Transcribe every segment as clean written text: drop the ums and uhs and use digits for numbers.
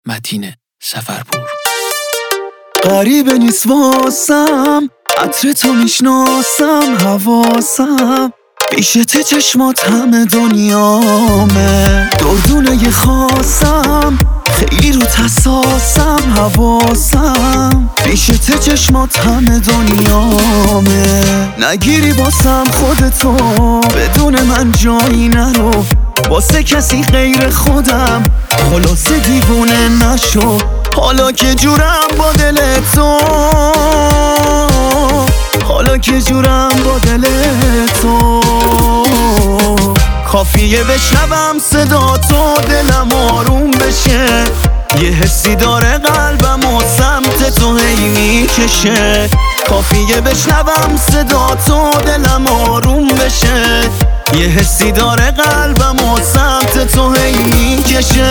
متین سفرپور. غریبه نیست واسم، عطر تو میشناسم، حواسم پیش ته چشمات همه دنیامه. دردونه خاصم خیلی رو تساسم، حواسم پیش ته چشمات همه دنیامه. نگیری باسم خودتو، بدون من جایی نرو، واسه کسی غیر خودم خلاصه دیوونه نشو. حالا که جورم با دل تو، حالا که جورم با دل تو، کافیه بشنوم صدا تو دلم آروم بشه. یه حسی داره قلبم و سمت تو هی میکشه. کافیه بشنوم صدا تو دلم آروم بشه. یه حسی داره قلبم و سمت تو هی میکشه.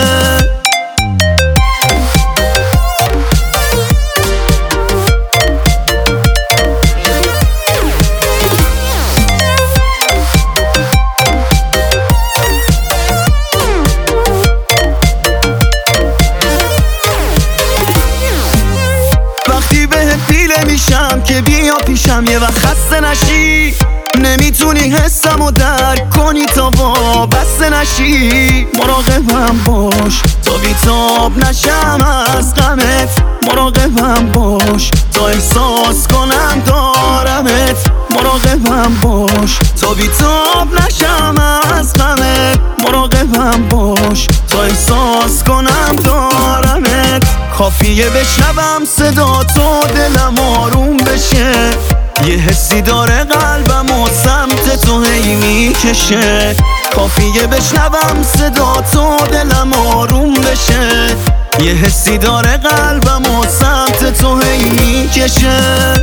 میشم که بیا پیشم یه وقت خسته نشی. نمیتونی حسم و درک کنی تا وابسته نشی. مراقبم باش تا بیتاب نشم از غمت. مراقبم باش تا احساس کنم دارمت. مراقبم باش تا بیتاب نشم از غمت. مراقبم باش تا احساس کنم دارمت. کافیه بشنوم صدا تو دلم آروم بشه. یه حسی داره قلبم و سمت تو هی میکشه. کافیه بشنوم صدا تو دلم آروم بشه. یه حسی داره قلبم و سمت تو هی میکشه.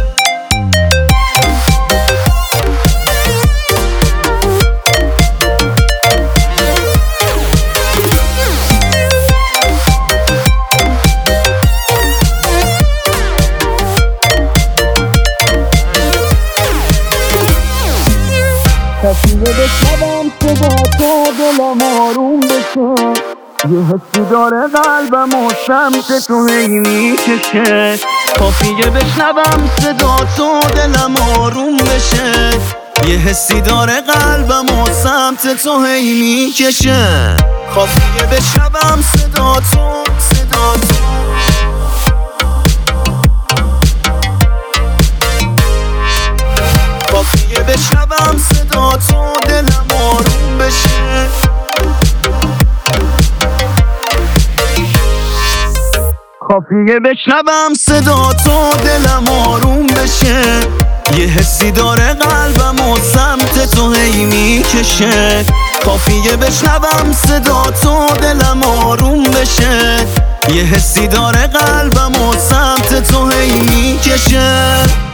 کافیه بشنوم صدا تو دلم آروم بشه. یه حسی داره قلبم و سمت تو هی میکشه. کافیه بشنوم صدا تو دلم آروم بشه. یه حسی داره قلبم و سمت تو هی میکشه. کافیه بشنوم صدا تو، صدا تو. کافیه بشنوم صدا تو دلم آروم بشه. کافیه بشنوم صدا تو دلم آروم بشه. یه حسی داره قلبم و سمت تو هی میکشه. کافیه بشنوم صدا تو دلم آروم بشه. یه حسی داره قلبم و سمت تو هی میکشه.